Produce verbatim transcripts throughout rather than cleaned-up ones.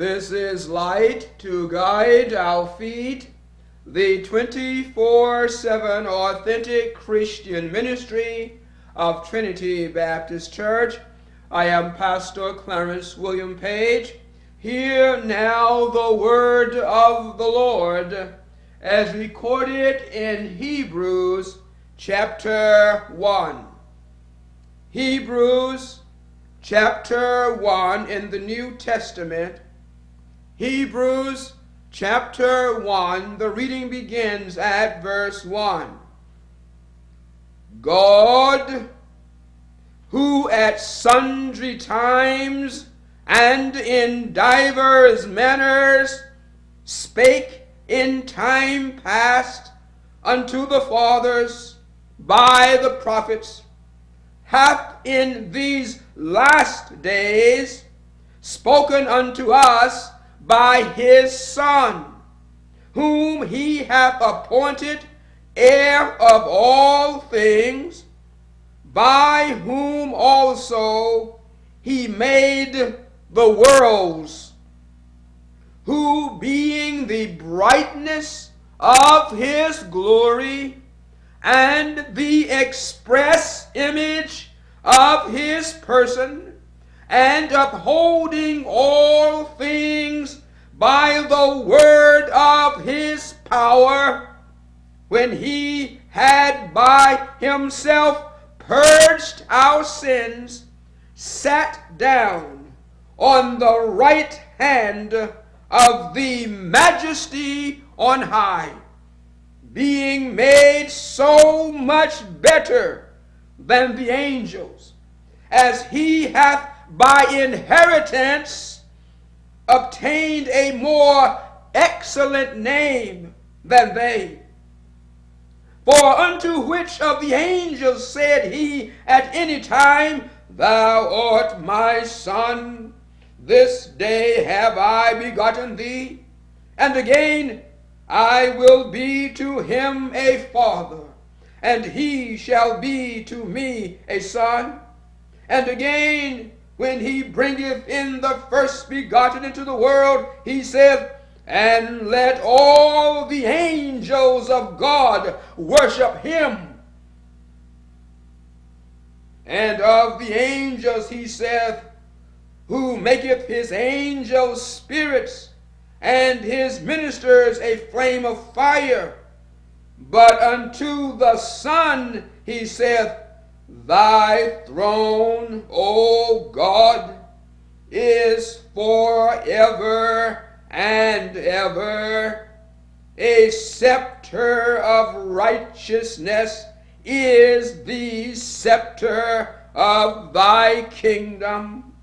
This is light to guide our feet, the twenty-four seven authentic Christian ministry of Trinity Baptist Church. I am Pastor Clarence William Page. Hear now the word of the Lord as recorded in Hebrews chapter one. Hebrews chapter one in the New Testament. Hebrews chapter one, the reading begins at verse one. God, who at sundry times and in divers manners spake in time past unto the fathers by the prophets, hath in these last days spoken unto us by his Son, whom he hath appointed heir of all things, by whom also he made the worlds, who being the brightness of his glory and the express image of his person, and upholding all things by the word of his power, when he had by himself purged our sins, sat down on the right hand of the majesty on high, being made so much better than the angels, as he hath by inheritance obtained a more excellent name than they. For unto which of the angels said he at any time, Thou art my son, this day have I begotten thee? And again, I will be to him a father, and he shall be to me a son. And again, when he bringeth in the first begotten into the world, he saith, And let all the angels of God worship him. And of the angels he saith, Who maketh his angels spirits, and his ministers a flame of fire. But unto the Son he saith, Thy throne, O God, is forever and ever. A scepter of righteousness is the scepter of thy kingdom.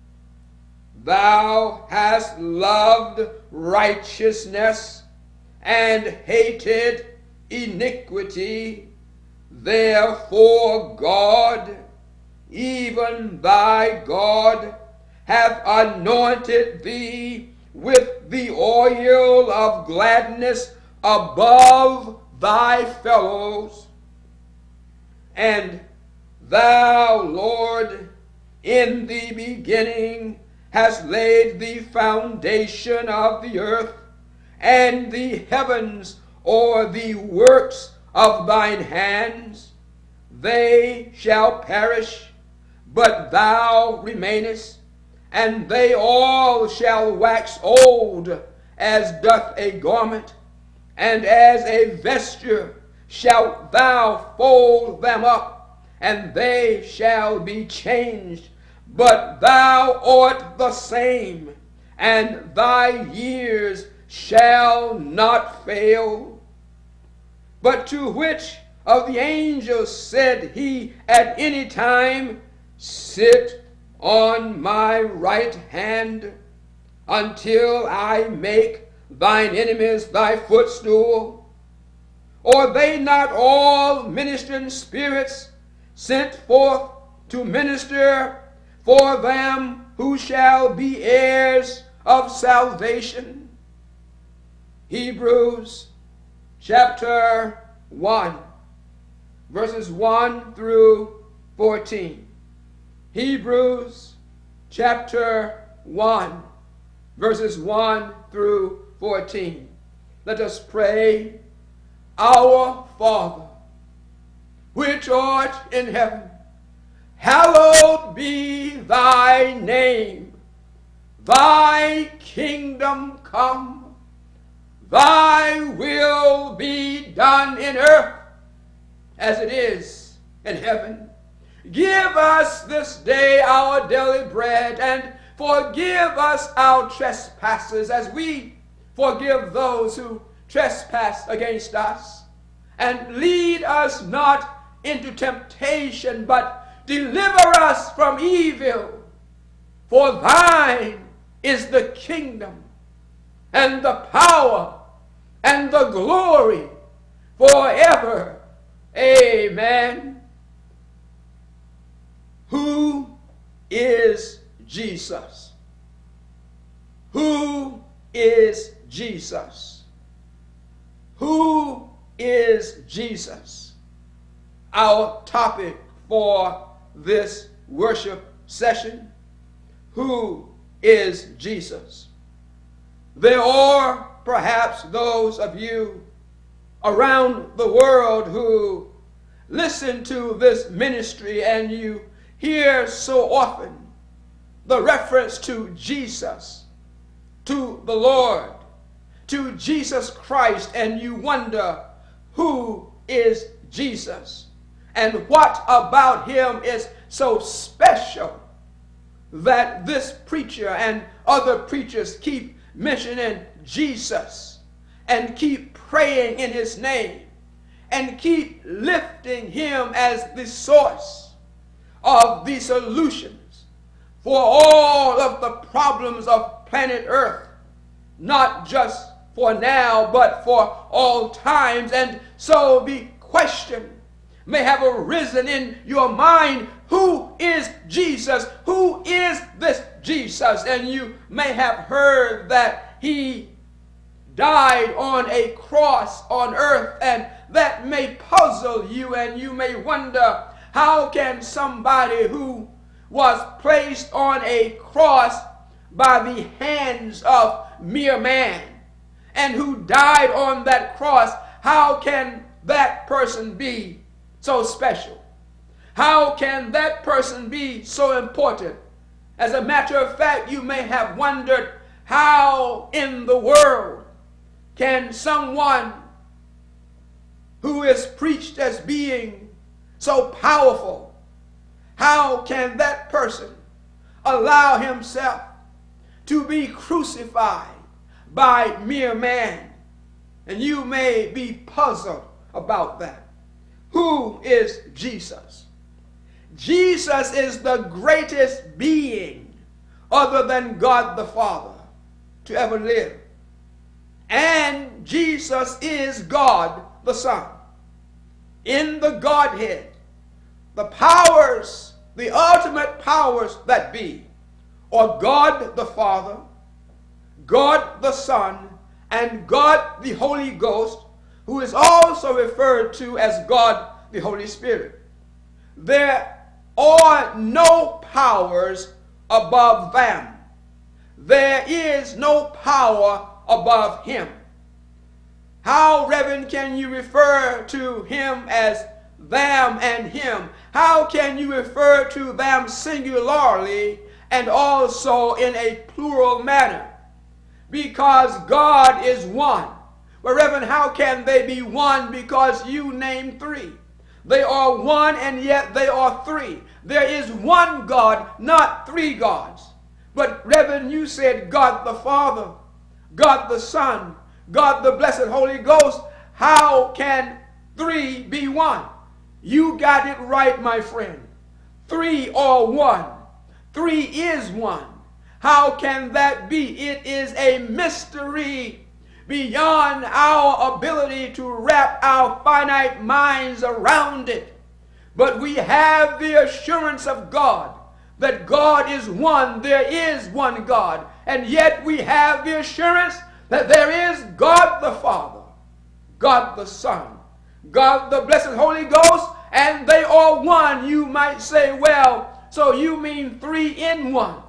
Thou hast loved righteousness and hated iniquity. Therefore God, even thy God, hath anointed thee with the oil of gladness above thy fellows. And thou, Lord, in the beginning hast laid the foundation of the earth, and the heavens or the works of thine hands. They shall perish, but thou remainest, and they all shall wax old, as doth a garment, and as a vesture shalt thou fold them up, and they shall be changed. But thou art the same, and thy years shall not fail. But to which of the angels said he at any time, Sit on my right hand, until I make thine enemies thy footstool? Or they not all ministering spirits sent forth to minister for them who shall be heirs of salvation? Hebrews chapter one, verses one through fourteen. Hebrews chapter one, verses one through fourteen. Let us pray. Our Father, which art in heaven, hallowed be thy name. Thy kingdom come, thy will be done in earth as it is in heaven. Give us this day our daily bread, and forgive us our trespasses as we forgive those who trespass against us. And lead us not into temptation, but deliver us from evil. For thine is the kingdom, and the power, and the glory, forever. Amen. Who is Jesus? Who is Jesus? Who is Jesus? Our topic for this worship session. Who is Jesus? There are perhaps those of you around the world who listen to this ministry and you hear so often the reference to Jesus, to the Lord, to Jesus Christ, and you wonder, who is Jesus? And what about him is so special that this preacher and other preachers keep mentioning Jesus and keep praying in his name and keep lifting him as the source of the solutions for all of the problems of planet Earth, not just for now, but for all times. And so the question may have arisen in your mind, who is Jesus? Who is this Jesus? And you may have heard that he died on a cross on earth, and that may puzzle you, and you may wonder, how can somebody who was placed on a cross by the hands of mere man and who died on that cross, how can that person be so special? How can that person be so important? As a matter of fact, you may have wondered, how in the world can someone who is preached as being so powerful, how can that person allow himself to be crucified by mere man? And you may be puzzled about that. Who is Jesus? Jesus is the greatest being other than God the Father to ever live. And Jesus is God the Son. In the Godhead, the powers, the ultimate powers that be, are God the Father, God the Son, and God the Holy Ghost, who is also referred to as God the Holy Spirit. There are no powers above them. There is no power above him. How, Reverend, can you refer to him as them and him? How can you refer to them singularly and also in a plural manner? Because God is one. Well, Reverend, how can they be one? Because you named three. They are one and yet they are three. There is one God, not three gods. But Reverend, you said God the Father, God the Son, God the Blessed Holy Ghost. How can three be one? You got it right, my friend. Three are one. Three is one. How can that be? It is a mystery beyond our ability to wrap our finite minds around it. But we have the assurance of God that God is one. There is one God. And yet we have the assurance that there is God the Father, God the Son, God the Blessed Holy Ghost, and they are one. You might say, well, so you mean three in one.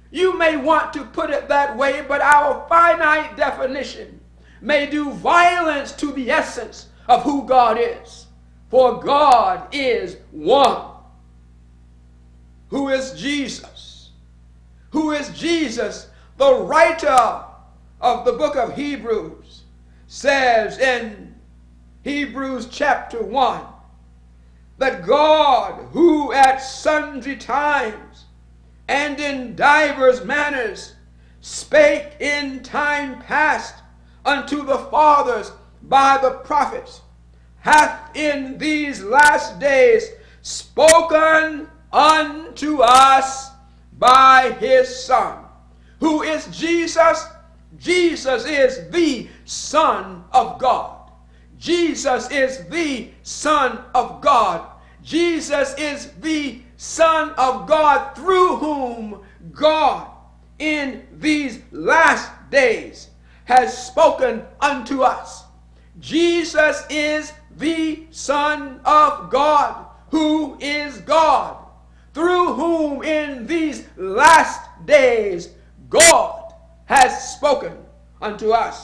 You may want to put it that way, but our finite definition may do violence to the essence of who God is. For God is one. Who is Jesus? Who is Jesus? The writer of the book of Hebrews says in Hebrews chapter one that God, who at sundry times and in divers manners spake in time past unto the fathers by the prophets, hath in these last days spoken unto us by his Son. Who is Jesus? Jesus is the Son of God. Jesus is the Son of God. Jesus is the Son of God, through whom God in these last days has spoken unto us. Jesus is the Son of God, who is God, through whom in these last days God has spoken unto us.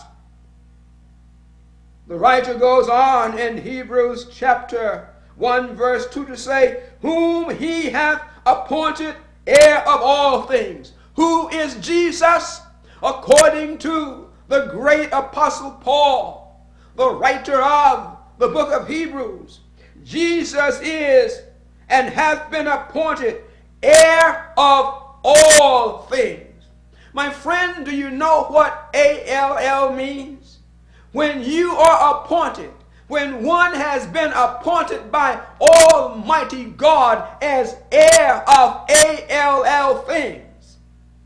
The writer goes on in Hebrews chapter one verse two to say, whom he hath appointed heir of all things. Who is Jesus? According to the great apostle Paul, the writer of the book of Hebrews, Jesus is and hath been appointed heir of all things. My friend, do you know what A L L means? When you are appointed, when one has been appointed by Almighty God as heir of A L L things.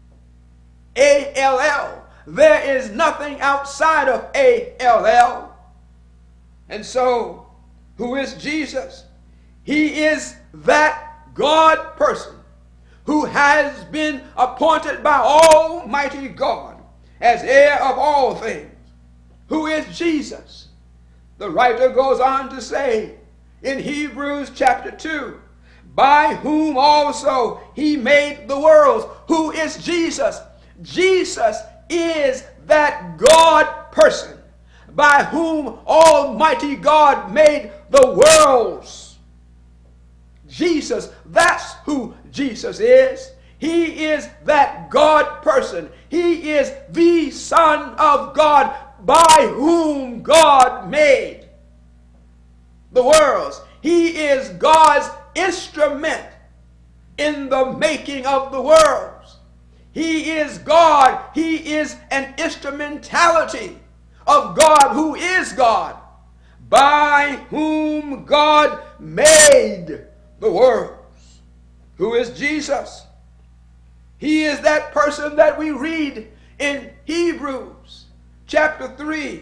A L L. There is nothing outside of A L L. And so, who is Jesus? He is that God person who has been appointed by Almighty God as heir of all things. Who is Jesus? The writer goes on to say in Hebrews chapter two, by whom also he made the worlds. Who is Jesus? Jesus is that God person by whom Almighty God made the worlds. Jesus, that's who Jesus is. He is that God person. He is the Son of God by whom God made the worlds. He is God's instrument in the making of the worlds. He is God. He is an instrumentality of God who is God, by whom God made the worlds. Who is Jesus? He is that person that we read in Hebrews chapter three,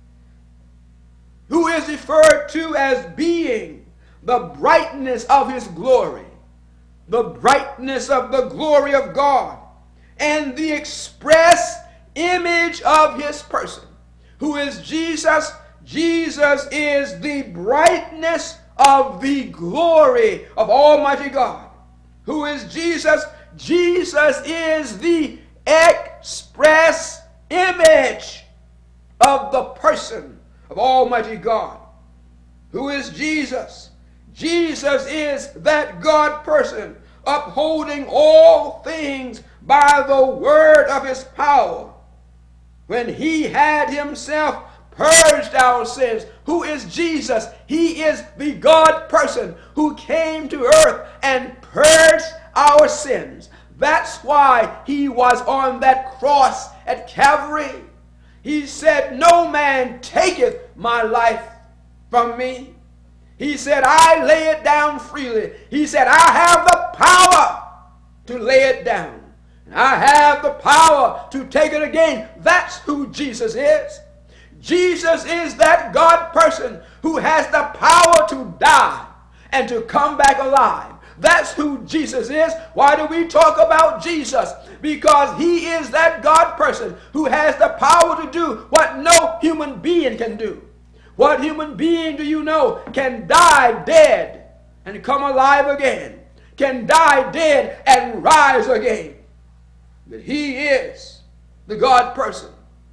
who is referred to as being the brightness of his glory, the brightness of the glory of God, and the express image of his person. Who is Jesus? Jesus is the brightness of the glory of Almighty God. Who is Jesus? Jesus is the express image of the person of Almighty God. Who is Jesus? Jesus is that God person upholding all things by the word of his power, when he had himself purged our sins. Who is Jesus? He is the God person who came to earth and purged our sins. That's why he was on that cross at Calvary. He said, no man taketh my life from me. He said, I lay it down freely. He said, I have the power to lay it down. I have the power to take it again. That's who Jesus is. Jesus is that God person who has the power to die and to come back alive. That's who Jesus is. Why do we talk about Jesus? Because he is that God person who has the power to do what no human being can do. What human being do you know can die dead and come alive again? Can die dead and rise again? that he is the God person.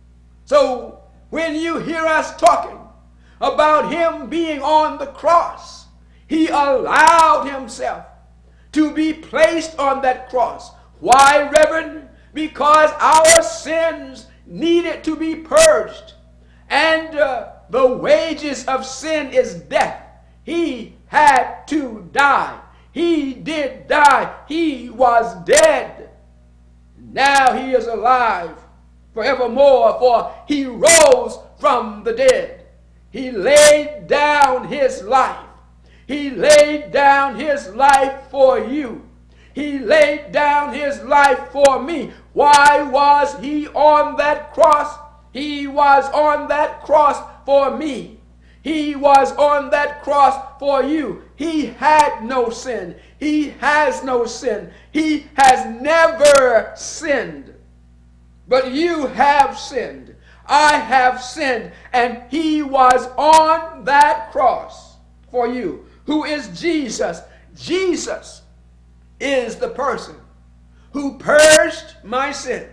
So when you hear us talking about him being on the cross, he allowed himself to be placed on that cross. Why, Reverend? Because our sins needed to be purged. And uh, the wages of sin is death. He had to die. He did die. He was dead. Now he is alive forevermore, for he rose from the dead. He laid down his life. He laid down his life for you. He laid down his life for me. Why was he on that cross? He was on that cross for me. He was on that cross for you. He had no sin. He has no sin. He has never sinned. But you have sinned. I have sinned. And he was on that cross for you. Who is Jesus? Jesus is the person who purged my sins.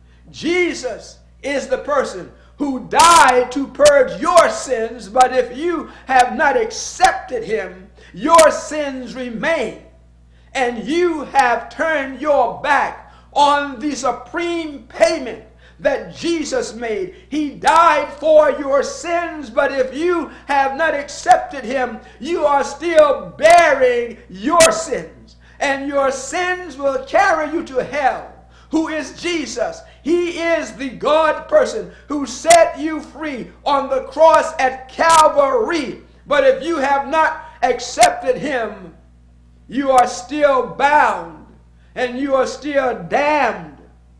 Jesus is the person who died to purge your sins, but if you have not accepted him, your sins remain, and you have turned your back on the supreme payment that Jesus made. He died for your sins, but if you have not accepted him, you are still bearing your sins, and your sins will carry you to hell. Who is Jesus? He is the God person who set you free on the cross at Calvary. But if you have not accepted him, you are still bound and you are still damned.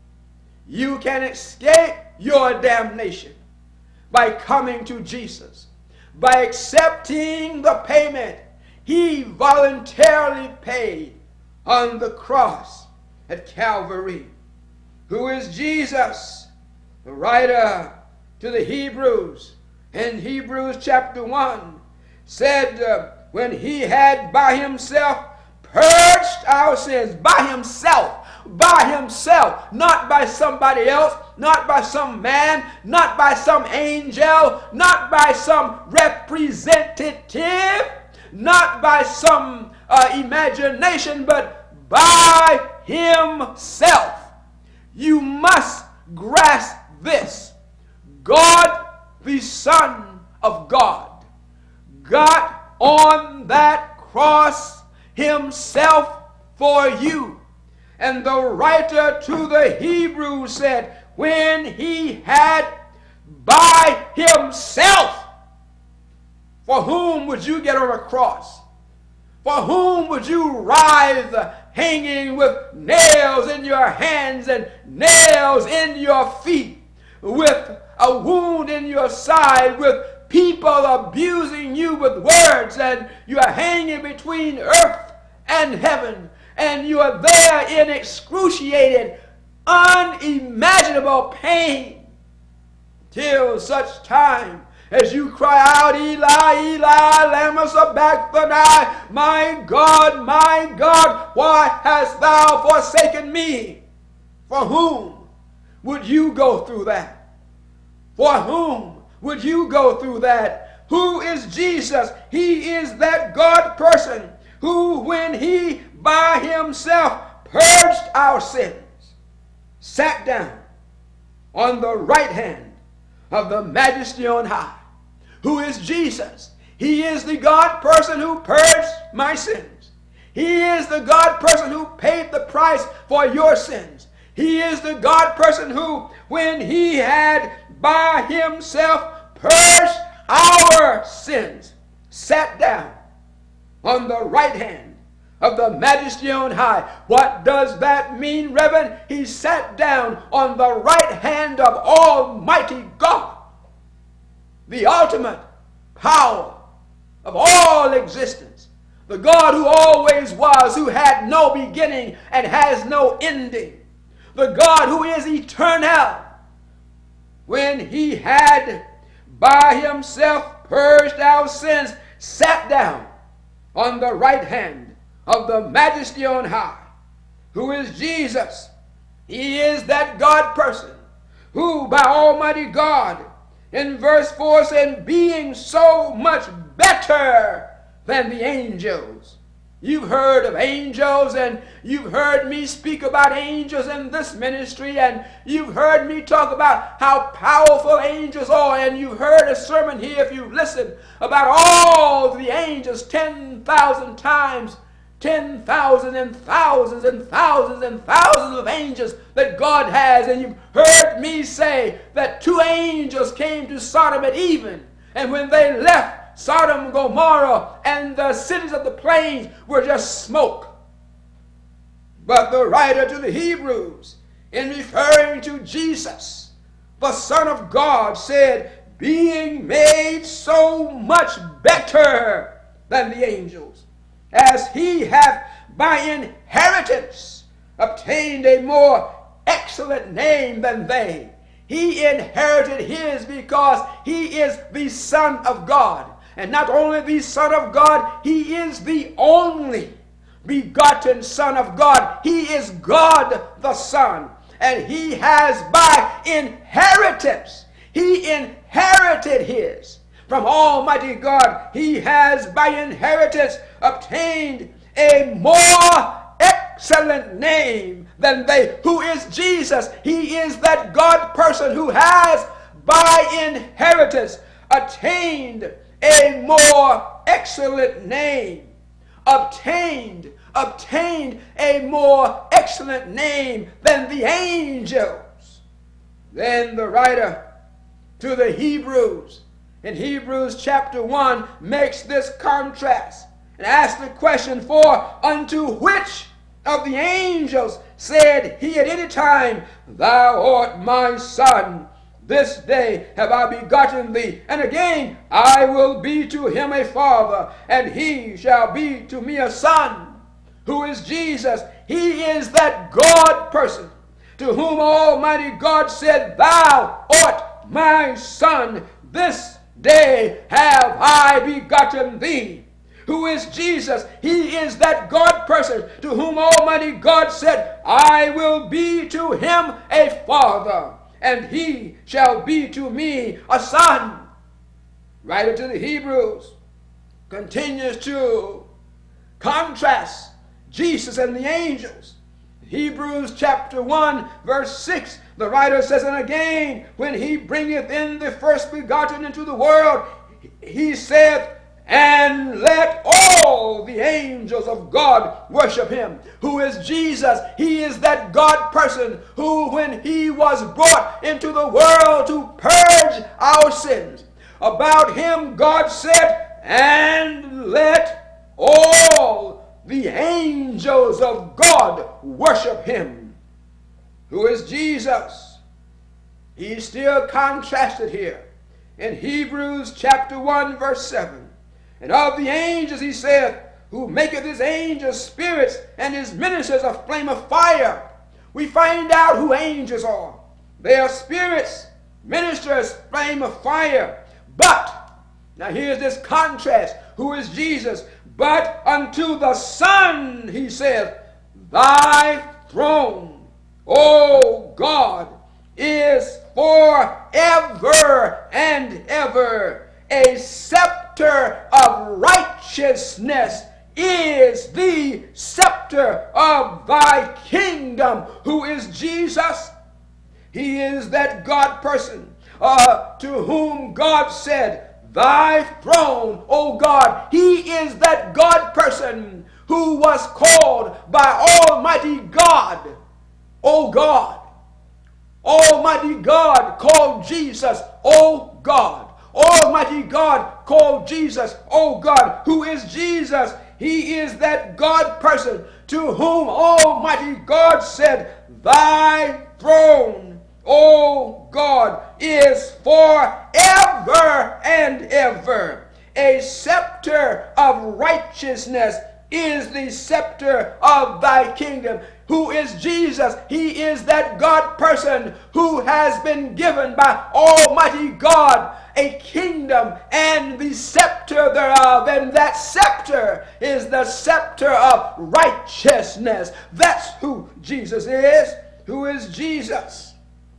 You can escape your damnation by coming to Jesus, by accepting the payment he voluntarily paid on the cross at Calvary. Who is Jesus? The writer to the Hebrews in Hebrews chapter one said uh, when he had by himself purged our sins, by himself, by himself, not by somebody else, not by some man, not by some angel, not by some representative, not by some uh, imagination, but by himself. You must grasp this. God, the Son of God, got on that cross himself for you. And the writer to the Hebrews said, when he had by himself, for whom would you get on a cross? For whom would you writhe hanging with nails in your hands and nails in your feet, with a wound in your side, with people abusing you with words, and you are hanging between earth and heaven, and you are there in excruciating, unimaginable pain, till such time as you cry out, Eli, Eli, lama sabachthani, my God, my God, why hast thou forsaken me? For whom would you go through that? For whom would you go through that? Who is Jesus? He is that God person who, when he by himself purged our sins, sat down on the right hand of the Majesty on high. Who is Jesus? He is the God person who purged my sins. He is the God person who paid the price for your sins. He is the God person who, when he had by himself purged our sins, sat down on the right hand of the Majesty on high. What does that mean, Reverend? He sat down on the right hand of Almighty God, the ultimate power of all existence, the God who always was, who had no beginning and has no ending, the God who is eternal. When he had by himself purged our sins, sat down on the right hand of the Majesty on high. Who is Jesus? He is that God person who, by Almighty God, in verse four said, being so much better than the angels. You've heard of angels, and you've heard me speak about angels in this ministry, and you've heard me talk about how powerful angels are, and you've heard a sermon here, if you listen, about all the angels ten thousand times, ten thousand and thousands and thousands and thousands of angels that God has, and you've heard me say that two angels came to Sodom at even, and when they left Sodom and Gomorrah and the cities of the plains were just smoke. But the writer to the Hebrews, in referring to Jesus, the Son of God, said, being made so much better than the angels, as he hath by inheritance obtained a more excellent name than they. He inherited his because he is the Son of God. And not only the Son of God, he is the only begotten Son of God. He is God the Son. And he has by inheritance, he inherited his from Almighty God. He has by inheritance obtained a more excellent name than they. Who is Jesus? He is that God person who has by inheritance attained a more excellent name. Obtained, obtained a more excellent name than the angels. Then the writer to the Hebrews in Hebrews chapter one makes this contrast and asks the question, for unto which of the angels said he at any time, thou art my son, this day have I begotten thee, and again I will be to him a father, and he shall be to me a son. Who is Jesus? He is that God person to whom Almighty God said, thou art my son, this day have I begotten thee. Who is Jesus? He is that God person to whom Almighty God said, I will be to him a father, and he shall be to me a son. Writer to the Hebrews continues to contrast Jesus and the angels. Hebrews chapter one verse six, the writer says, and again, when he bringeth in the first begotten into the world, he saith, and let all the angels of God worship him. Who is Jesus? He is that God person who, when he was brought into the world to purge our sins, about him God said, and let all the angels of God worship him. Who is Jesus? He's still contrasted here in Hebrews chapter one verse seven. And of the angels, he saith, who maketh his angels spirits and his ministers a flame of fire. We find out who angels are. They are spirits, ministers, flame of fire. But, now here's this contrast. Who is Jesus? But unto the Son, he saith, thy throne, O God, is forever and ever. A scepter of righteousness is the scepter of thy kingdom. Who is Jesus? He is that God person uh, to whom God said, thy throne, O God. He is that God person who was called by Almighty God, O God. Almighty God called Jesus, O God. Almighty God called Jesus, oh God. Who is Jesus? He is that God person to whom Almighty God said, thy throne, O God, is forever and ever. A scepter of righteousness is the scepter of thy kingdom. Who is Jesus? He is that God person who has been given by Almighty God a kingdom and the scepter thereof, and that scepter is the scepter of righteousness. That's who Jesus is. who is Jesus.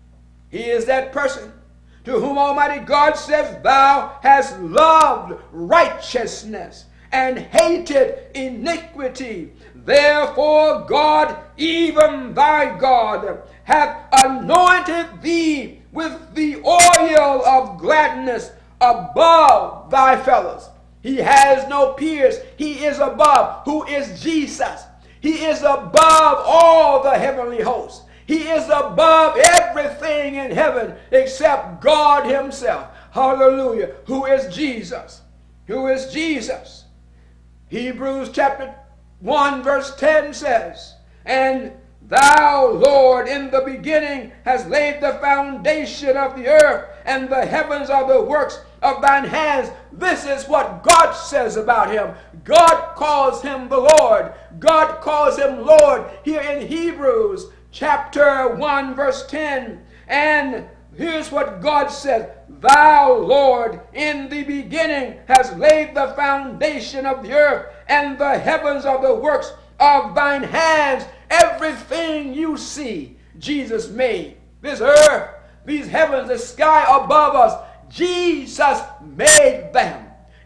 He is that person to whom Almighty God says, thou hast loved righteousness and hated iniquity. Therefore God, even thy God, hath anointed thee with the oil of gladness above thy fellows. He has no peers. He is above. Who is Jesus? He is above all the heavenly hosts. He is above everything in heaven except God himself. Hallelujah. Who is Jesus? Who is Jesus? Hebrews chapter one verse ten says, and thou, Lord, in the beginning hast laid the foundation of the earth, and the heavens are the works of thine hands. This is what God says about him. God calls him the Lord. God calls him Lord here in Hebrews chapter one verse ten. And here's what God said. Thou, Lord, in the beginning hast laid the foundation of the earth, and the heavens are the works of thine hands. Everything you see, Jesus made. This earth, these heavens, the sky above us, Jesus made them.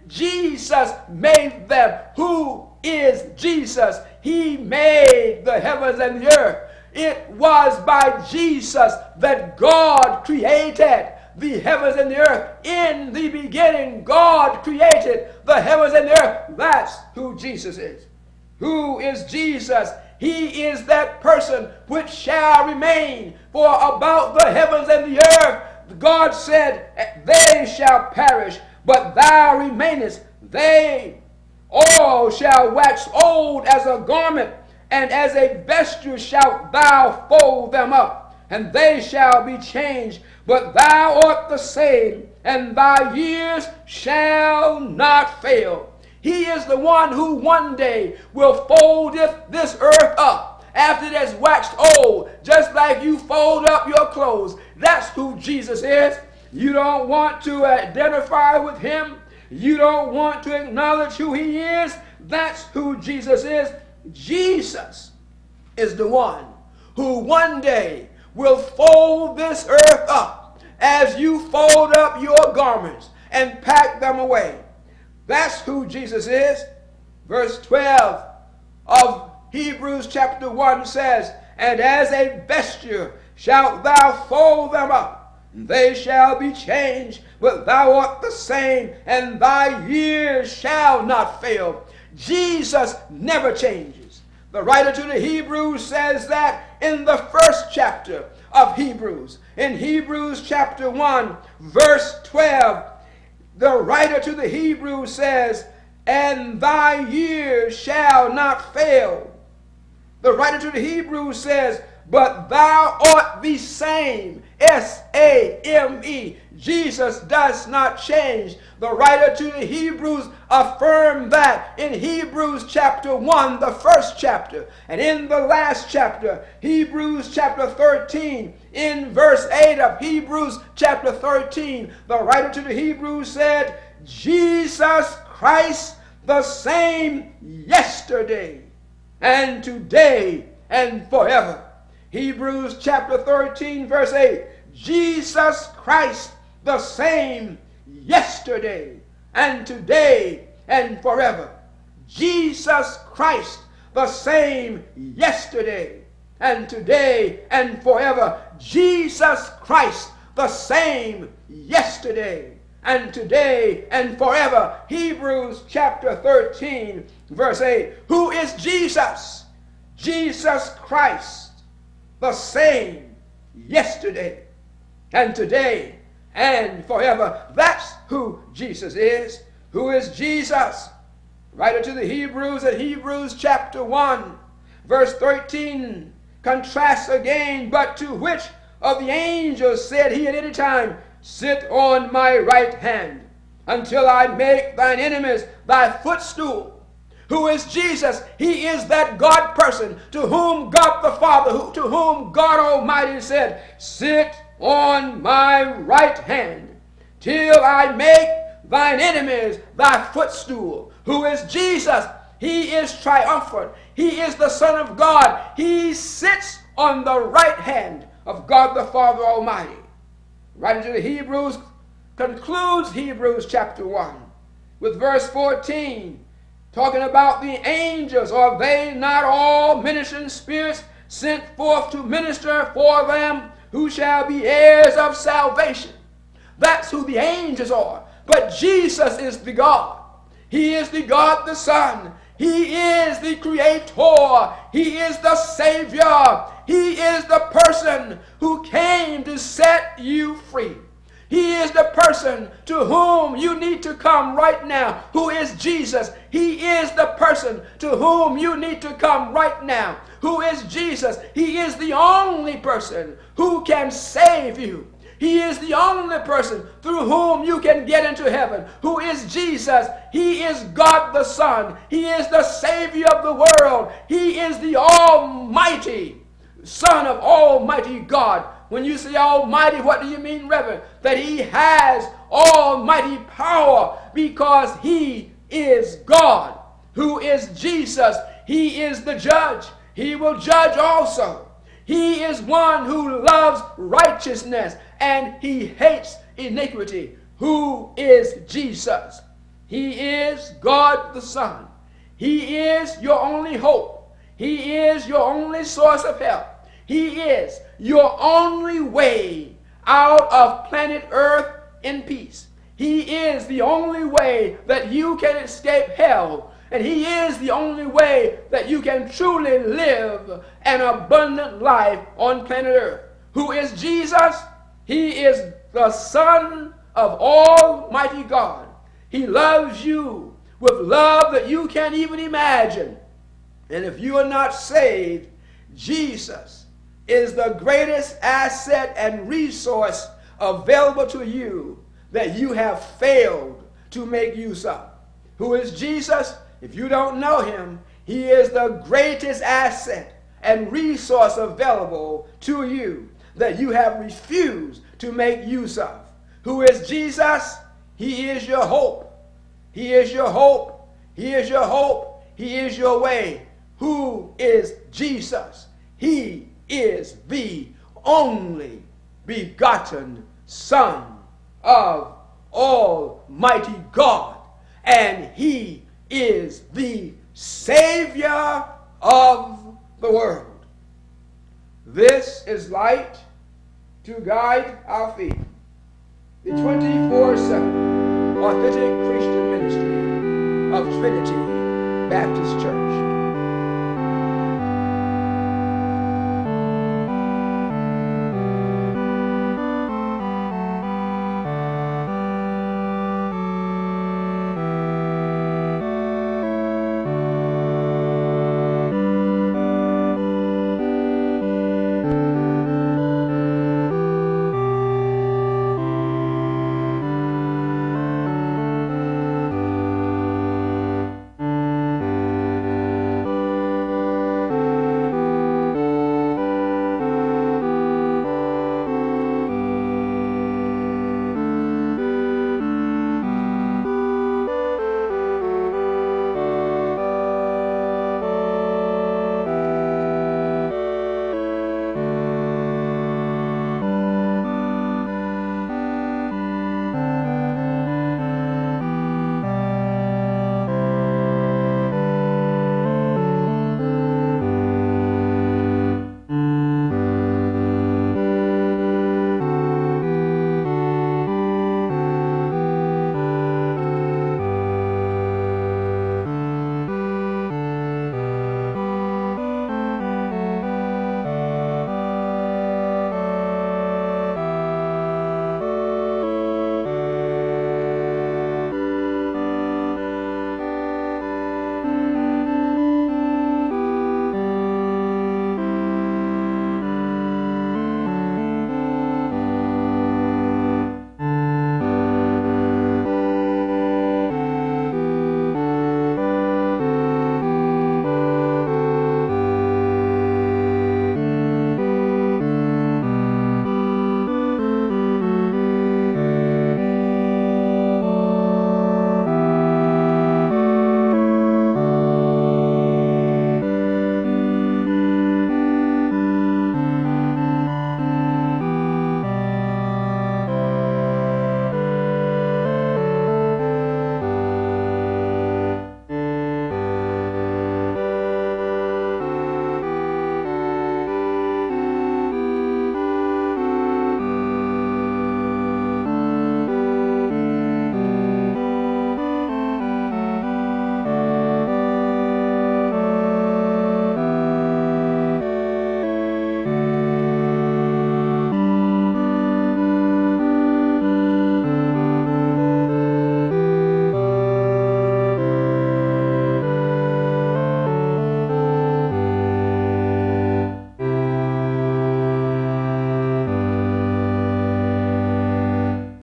Jesus made them. Who is Jesus? He made the heavens and the earth. It was by Jesus that God created the heavens and the earth. In the beginning, God created the heavens and the earth. That's who Jesus is. Who is Jesus? He is that person which shall remain for about the heavens and the earth. God said, they shall perish, but thou remainest. They all shall wax old as a garment, and as a vesture shalt thou fold them up, and they shall be changed. But thou art the same, and thy years shall not fail. He is the one who one day will fold this earth up after it has waxed old, just like you fold up your clothes. That's who Jesus is. You don't want to identify with him. You don't want to acknowledge who he is. That's who Jesus is. Jesus is the one who one day will fold this earth up as you fold up your garments and pack them away. That's who Jesus is. Verse twelve of Hebrews chapter one says, and as a vesture shalt thou fold them up, and they shall be changed, but thou art the same, and thy years shall not fail. Jesus never changes. The writer to the Hebrews says that in the first chapter of Hebrews. In Hebrews chapter one, verse twelve, the writer to the Hebrews says, and thy years shall not fail. The writer to the Hebrews says, but thou art the same. S A M E. Jesus does not change. The writer to the Hebrews affirmed that in Hebrews chapter one, the first chapter. And in the last chapter, Hebrews chapter thirteen, in verse eight of Hebrews chapter thirteen, the writer to the Hebrews said, Jesus Christ the same yesterday and today and forever. Hebrews chapter thirteen, verse eight. Jesus Christ the same yesterday and today and forever. Jesus Christ the same yesterday and today and forever. Jesus Christ the same yesterday and today and forever. Hebrews chapter thirteen, verse eight. Who is Jesus? Jesus Christ, the same yesterday and today and forever. That's who Jesus is. Who is Jesus? Writer to the Hebrews at Hebrews chapter one, verse thirteen, contrasts again, but to which of the angels said he at any time, sit on my right hand until I make thine enemies thy footstool. Who is Jesus? He is that God person to whom God the Father, who, to whom God Almighty said, sit on my right hand till I make thine enemies thy footstool. Who is Jesus? He is triumphant. He is the Son of God. He sits on the right hand of God the Father Almighty. Right into the Hebrews concludes Hebrews chapter one with verse fourteen, talking about the angels. Are they not all ministering spirits sent forth to minister for them who shall be heirs of salvation? That's who the angels are. But Jesus is the God. He is the God the Son. He is the Creator. He is the Savior. He is the person who came to set you free. He is the person to whom you need to come right now, who is Jesus. He is the person to whom you need to come right now, who is Jesus. He is the only person who can save you. He is the only person through whom you can get into heaven, who is Jesus. He is God the Son. He is the Savior of the world. He is the Almighty Son of Almighty God. When you say Almighty, what do you mean, Reverend? That He has almighty power because He is God, who is Jesus. He is the judge. He will judge also. He is one who loves righteousness and He hates iniquity, who is Jesus. He is God the Son. He is your only hope. He is your only source of help. He is your only way out of planet Earth in peace. He is the only way that you can escape hell. And He is the only way that you can truly live an abundant life on planet Earth. Who is Jesus? He is the Son of Almighty God. He loves you with love that you can't even imagine. And if you are not saved, Jesus is the greatest asset and resource available to you that you have failed to make use of. Who is Jesus? If you don't know Him, He is the greatest asset and resource available to you that you have refused to make use of. Who is Jesus? He is your hope. He is your hope. He is your hope. He is your way. Who is Jesus? He is the only begotten Son of Almighty God, and He is the Savior of the world. This is light to guide our feet. The twenty-four seven Authentic Christian Ministry of Trinity Baptist Church.